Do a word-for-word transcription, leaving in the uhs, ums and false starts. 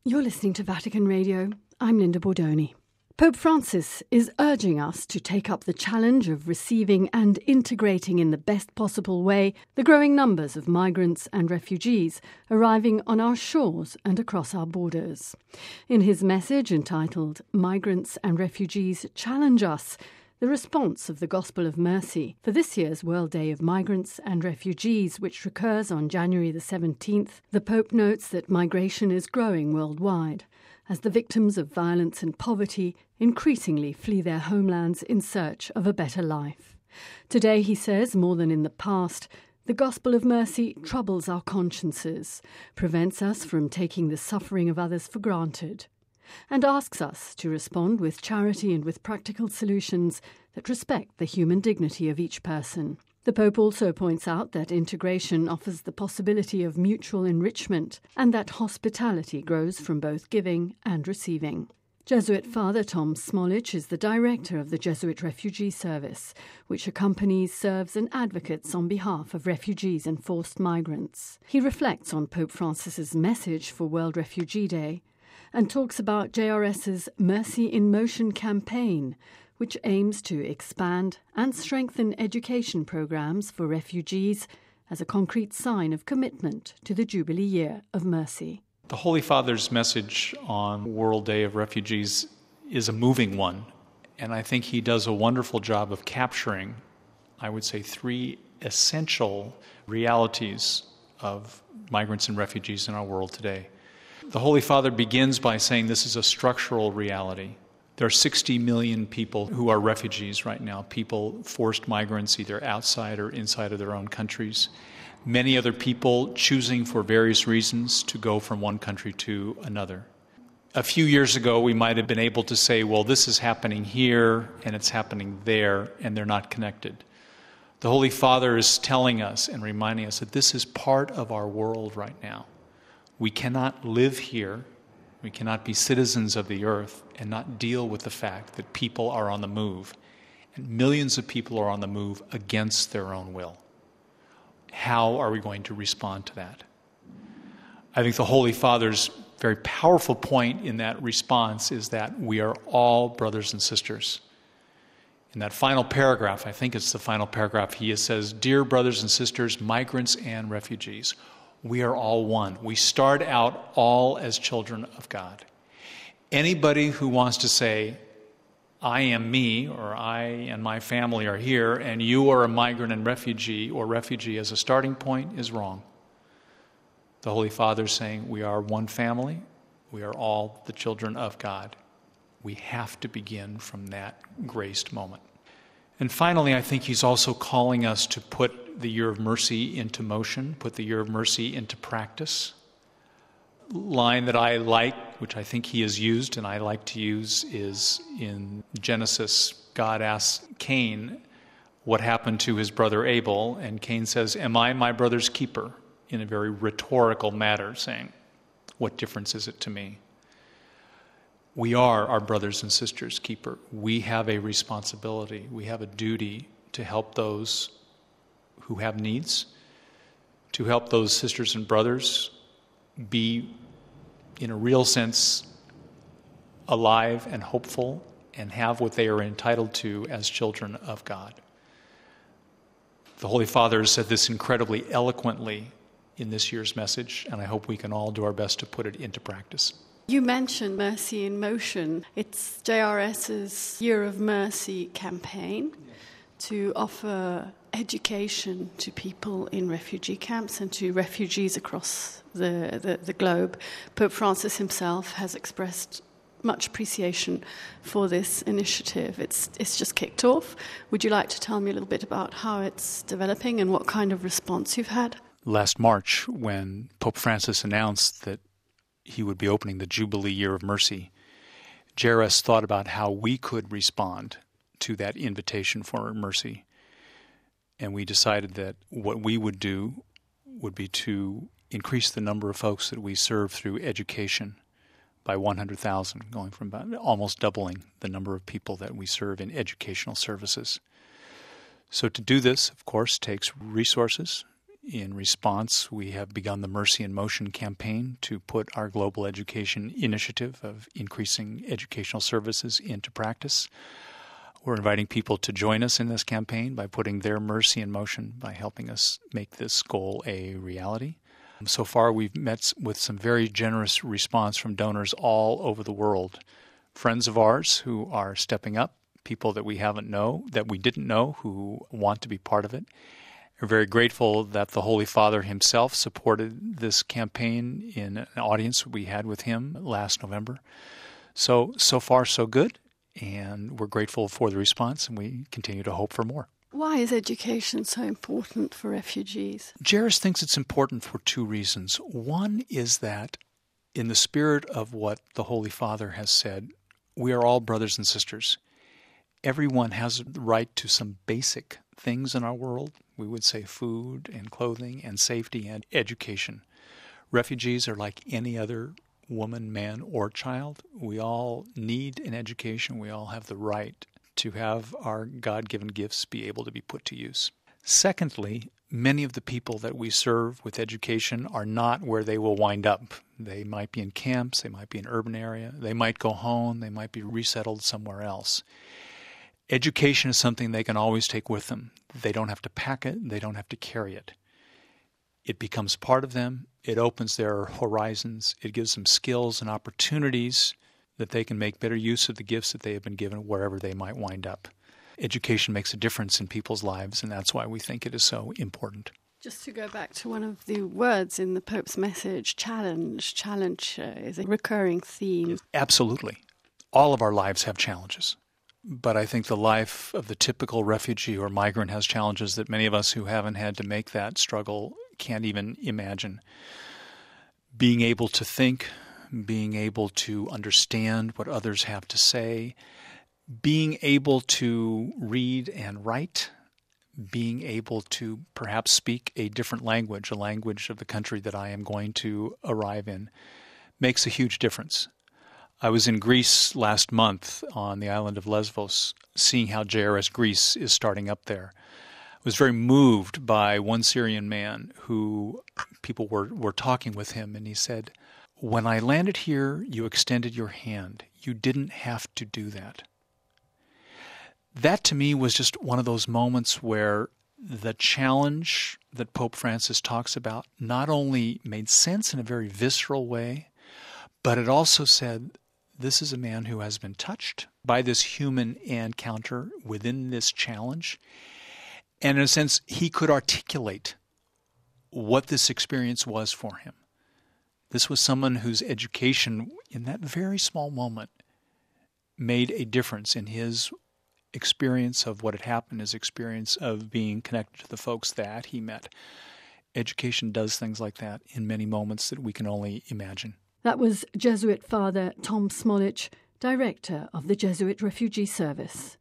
You're listening to Vatican Radio. I'm Linda Bordoni. Pope Francis is urging us to take up the challenge of receiving and integrating in the best possible way the growing numbers of migrants and refugees arriving on our shores and across our borders. In his message entitled Migrants and Refugees Challenge Us, the response of the Gospel of Mercy for this year's World Day of Migrants and Refugees, which recurs on January the seventeenth, the Pope notes that migration is growing worldwide, as the victims of violence and poverty increasingly flee their homelands in search of a better life. Today, he says, more than in the past, the Gospel of Mercy troubles our consciences, prevents us from taking the suffering of others for granted, and asks us to respond with charity and with practical solutions that respect the human dignity of each person. The Pope also points out that integration offers the possibility of mutual enrichment and that hospitality grows from both giving and receiving. Jesuit Father Tom Smolich is the director of the Jesuit Refugee Service, which accompanies, serves and advocates on behalf of refugees and forced migrants. He reflects on Pope Francis's message for World Refugee Day and talks about J R S's Mercy in Motion campaign, which aims to expand and strengthen education programs for refugees as a concrete sign of commitment to the Jubilee Year of Mercy. The Holy Father's message on World Day of Refugees is a moving one, and I think he does a wonderful job of capturing, I would say, three essential realities of migrants and refugees in our world today. The Holy Father begins by saying this is a structural reality. There are sixty million people who are refugees right now, people, forced migrants, either outside or inside of their own countries. Many other people choosing for various reasons to go from one country to another. A few years ago, we might have been able to say, well, this is happening here and it's happening there, and they're not connected. The Holy Father is telling us and reminding us that this is part of our world right now. We cannot live here, we cannot be citizens of the earth and not deal with the fact that people are on the move. And millions of people are on the move against their own will. How are we going to respond to that? I think the Holy Father's very powerful point in that response is that we are all brothers and sisters. In that final paragraph, I think it's the final paragraph, he says, "Dear brothers and sisters, migrants and refugees, we are all one. We start out all as children of God." Anybody who wants to say, I am me, or I and my family are here, and you are a migrant and refugee, or refugee as a starting point, is wrong. The Holy Father is saying we are one family. We are all the children of God. We have to begin from that graced moment. And finally, I think he's also calling us to put the Year of Mercy into motion, put the Year of Mercy into practice. Line that I like, which I think he has used and I like to use, is in Genesis. God asks Cain what happened to his brother Abel, and Cain says, "Am I my brother's keeper?" in a very rhetorical manner, saying, what difference is it to me? We are our brothers and sisters' keeper. We have a responsibility. We have a duty to help those who have needs, to help those sisters and brothers be, in a real sense, alive and hopeful and have what they are entitled to as children of God. The Holy Father has said this incredibly eloquently in this year's message, and I hope we can all do our best to put it into practice. You mentioned Mercy in Motion. It's J R S's Year of Mercy campaign to offer education to people in refugee camps and to refugees across the, the, the globe. Pope Francis himself has expressed much appreciation for this initiative. It's it's just kicked off. Would you like to tell me a little bit about how it's developing and what kind of response you've had? Last March, when Pope Francis announced that he would be opening the Jubilee Year of Mercy, J R S thought about how we could respond to that invitation for mercy. And we decided that what we would do would be to increase the number of folks that we serve through education by one hundred thousand, going from about almost doubling the number of people that we serve in educational services. So to do this, of course, takes resources. In response, we have begun the Mercy in Motion campaign to put our global education initiative of increasing educational services into practice. We're inviting people to join us in this campaign by putting their mercy in motion, by helping us make this goal a reality. So far, we've met with some very generous response from donors all over the world. Friends of ours who are stepping up, people that we haven't know, that we didn't know who want to be part of it. We're very grateful that the Holy Father himself supported this campaign in an audience we had with him last November. So, so far, so good, and we're grateful for the response, and we continue to hope for more. Why is education so important for refugees? Jairus thinks it's important for two reasons. One is that in the spirit of what the Holy Father has said, we are all brothers and sisters. Everyone has the right to some basic things in our world. We would say food and clothing and safety and education. Refugees are like any other woman, man, or child. We all need an education. We all have the right to have our God-given gifts be able to be put to use. Secondly, many of the people that we serve with education are not where they will wind up. They might be in camps, they might be in an urban area, they might go home, they might be resettled somewhere else. Education is something they can always take with them. They don't have to pack it, they don't have to carry it. It becomes part of them, it opens their horizons, it gives them skills and opportunities that they can make better use of the gifts that they have been given wherever they might wind up. Education makes a difference in people's lives, and that's why we think it is so important. Just to go back to one of the words in the Pope's message, challenge. Challenge uh, is a recurring theme. Absolutely. All of our lives have challenges. But I think the life of the typical refugee or migrant has challenges that many of us who haven't had to make that struggle can't even imagine. Being able to think, being able to understand what others have to say, being able to read and write, being able to perhaps speak a different language, a language of the country that I am going to arrive in, makes a huge difference. I was in Greece last month on the island of Lesvos, seeing how J R S Greece is starting up there. I was very moved by one Syrian man who people were, were talking with him, and he said, "When I landed here, you extended your hand. You didn't have to do that." That to me was just one of those moments where the challenge that Pope Francis talks about not only made sense in a very visceral way, but it also said, this is a man who has been touched by this human encounter within this challenge. And in a sense, he could articulate what this experience was for him. This was someone whose education, in that very small moment, made a difference in his experience of what had happened, his experience of being connected to the folks that he met. Education does things like that in many moments that we can only imagine. That was Jesuit Father Tom Smolich, Director of the Jesuit Refugee Service.